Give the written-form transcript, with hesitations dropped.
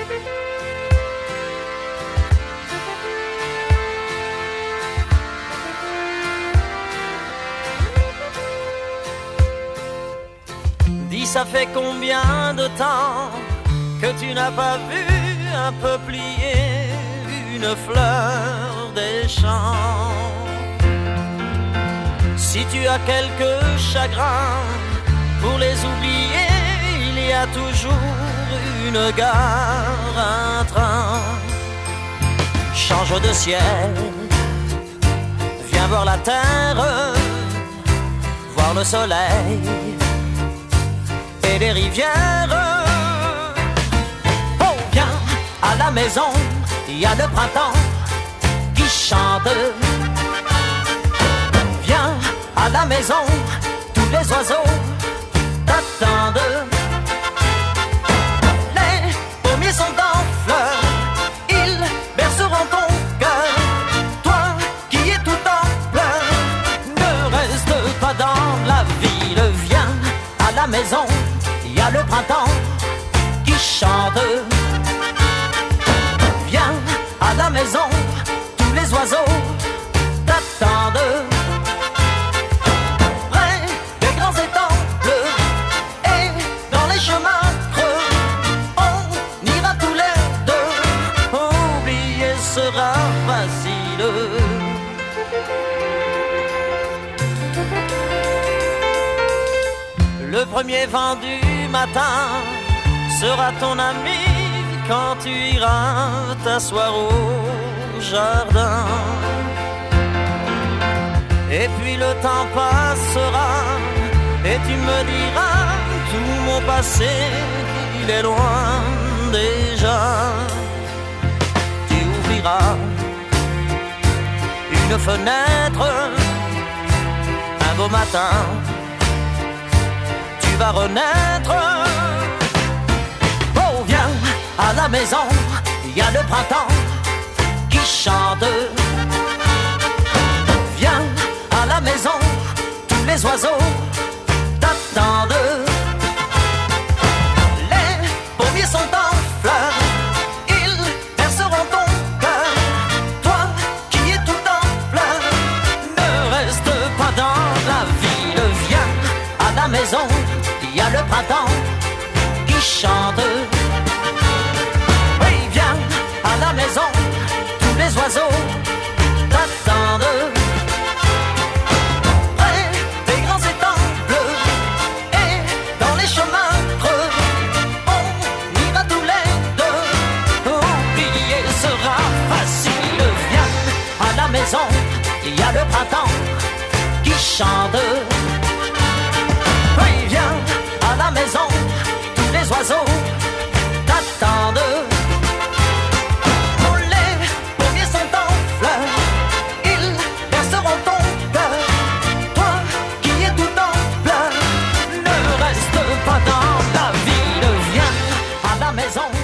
Dis, ça fait combien de temps que tu n'as pas vu un peuplier, une fleur des champs? Si tu as quelques chagrins, pour les oublier, il y a toujours une gare, un train. Change de ciel, viens voir la terre, voir le soleil et les rivières. Oh, viens à la maison, il y a le printemps qui chante. Viens à la maison, tous les oiseaux t'attendent. Les pommiers sont en fleurs, ils berceront ton cœur. Toi qui es tout en pleurs, ne reste pas dans la ville. Viens à la maison, il y a le printemps qui chante. Viens à la maison, tous les oiseaux t'attendent. Près des grands étangs bleus et dans les chemins creux, on ira tous les deux. Oublier sera facile. Le premier vent du matin sera ton ami quand tu iras t'asseoir au jardin. Et puis le temps passera et tu me diras, tout mon passé, il est loin déjà. Tu ouvriras une fenêtre un beau matin, tu vas renaître. Oh, viens à la maison, il y a le printemps qui chante. Viens à la maison, tous les oiseaux t'attendent. Les pommiers sont en fleurs, ils berceront ton cœur. Toi qui es tout en pleurs, ne reste pas dans la ville. Viens à la maison, il y a le printemps qui chante. Oui, viens à la maison, tous les oiseaux t'attendent. Près des grands étangs bleus et dans les chemins creux, on ira tous les deux. Oublier sera facile. Viens à la maison, il y a le printemps qui chante. Oui, viens à la maison, tous les oiseaux t'attendent. Oh, les pommiers sont en fleurs, ils berceront ton cœur. Toi qui es tout en pleurs, ne reste pas dans la ville. Viens à la maison,